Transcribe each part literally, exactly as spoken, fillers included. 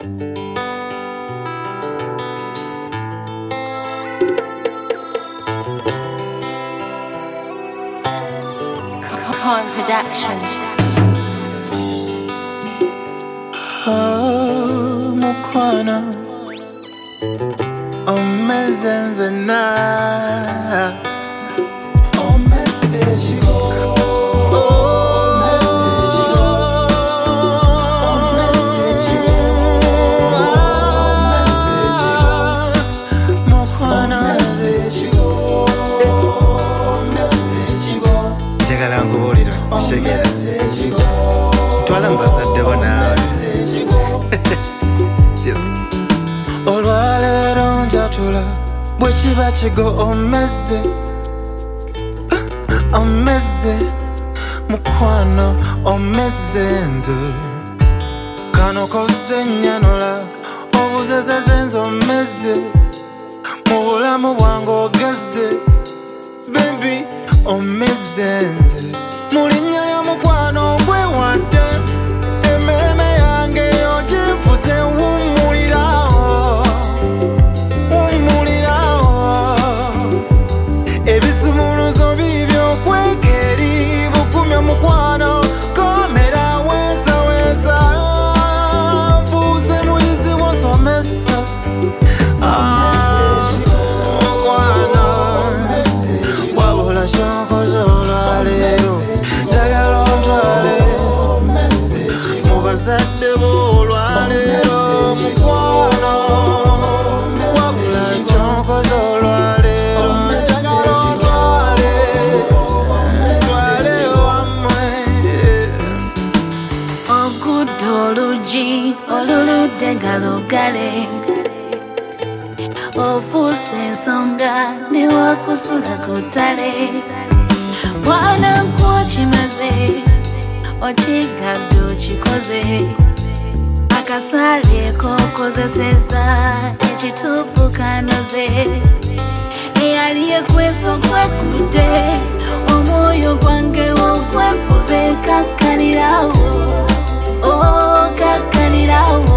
Corn Production. Oh, Mukwana, oh Mezenzana, oh message go, oh message go, oh message go, oh message go, Mukwana message go, oh message go, jagalangu bolira, shegera, twala mbazadde bona. Olwaleero njatula bwe kiba kigo omeze omeze mukwano omeze nze kano koze nnyanula obuzezeze nze omeze mu bulamu bwange ogeze baby omeze nze mu linnya lya mukwano ngwewadde emmeeme yange yoginfuze wummulirawo wummulirawo ebisumuluzo bibyo kwekeri bukumya mukwano komera weesa weesa nfuuze muyizi wosomesa mukwano wabula kyonkoze olwaleero njagala ontwale mubazadde b'olwaleero mukwano wabula kyonkoze olwaleero njagala ontwale ntwale wammwe Ogudde olugi oluludde nga lugale ofuuse ensonga ne wakusula ku ttale mwana nkwokimaze okigadde okikoze akasaale k'okozesezza ekituufu kanoze eyali ekweso kwekudde omwoyo gwange ogwefuze kakkanirawo okakkanirawo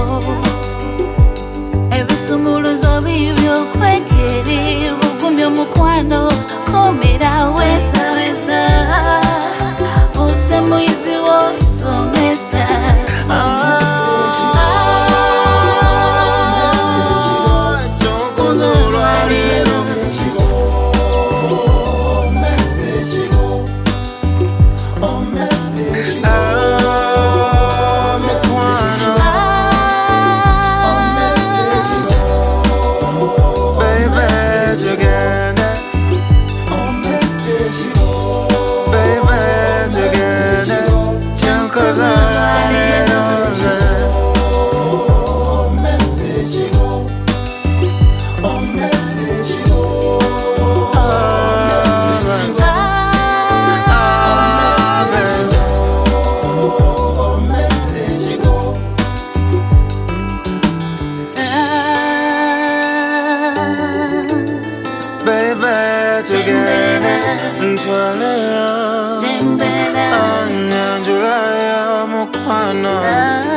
ebisumuluzo bibyo kwekeri bugumya omukwano komera weesa weesa fuuse muyizi wosomesa kyonkoze olwaleero Tembera, Anyanjula ya mukwano